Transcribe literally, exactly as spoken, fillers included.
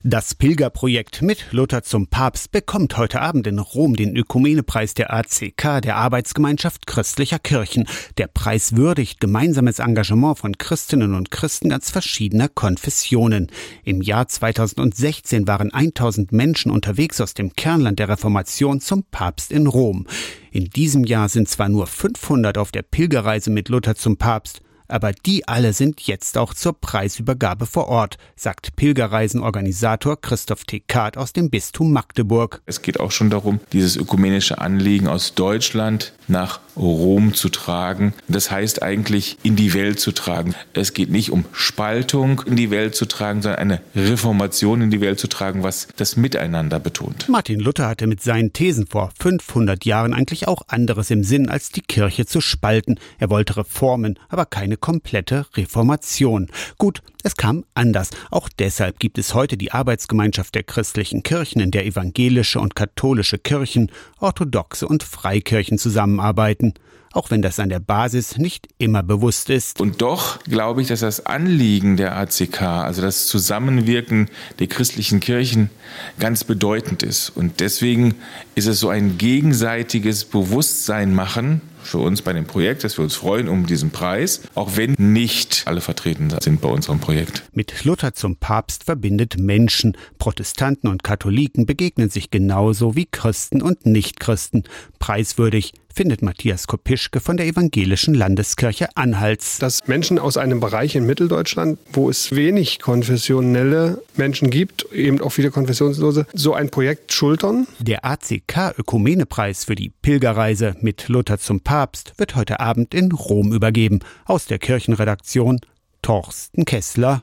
Das Pilgerprojekt mit Luther zum Papst bekommt heute Abend in Rom den Ökumenepreis der A C K, der Arbeitsgemeinschaft christlicher Kirchen. Der Preis würdigt gemeinsames Engagement von Christinnen und Christen ganz verschiedener Konfessionen. Im Jahr zweitausendsechzehn waren tausend Menschen unterwegs aus dem Kernland der Reformation zum Papst in Rom. In diesem Jahr sind zwar nur fünfhundert auf der Pilgerreise mit Luther zum Papst, aber die alle sind jetzt auch zur Preisübergabe vor Ort, sagt Pilgerreisenorganisator Christoph Tekart aus dem Bistum Magdeburg. Es geht auch schon darum, dieses ökumenische Anliegen aus Deutschland nach Rom zu tragen. Das heißt eigentlich in die Welt zu tragen. Es geht nicht um Spaltung in die Welt zu tragen, sondern eine Reformation in die Welt zu tragen, was das Miteinander betont. Martin Luther hatte mit seinen Thesen vor fünfhundert Jahren eigentlich auch anderes im Sinn, als die Kirche zu spalten. Er wollte Reformen, aber keine komplette Reformation. Gut, es kam anders. Auch deshalb gibt es heute die Arbeitsgemeinschaft der christlichen Kirchen, in der evangelische und katholische Kirchen, orthodoxe und Freikirchen zusammenarbeiten. Auch wenn das an der Basis nicht immer bewusst ist. Und doch glaube ich, dass das Anliegen der A C K, also das Zusammenwirken der christlichen Kirchen, ganz bedeutend ist. Und deswegen ist es so ein gegenseitiges Bewusstsein machen für uns bei dem Projekt, dass wir uns freuen um diesen Preis, auch wenn nicht alle vertreten sind bei unserem Projekt. Mit Luther zum Papst verbindet Menschen. Protestanten und Katholiken begegnen sich genauso wie Christen und Nichtchristen. Preiswürdig findet Matthias Kopischke von der Evangelischen Landeskirche Anhalts. Dass Menschen aus einem Bereich in Mitteldeutschland, wo es wenig konfessionelle Menschen gibt, eben auch viele Konfessionslose, so ein Projekt schultern. Der A C K-Ökumenepreis für die Pilgerreise mit Luther zum Papst wird heute Abend in Rom übergeben. Aus der Kirchenredaktion Torsten Kessler.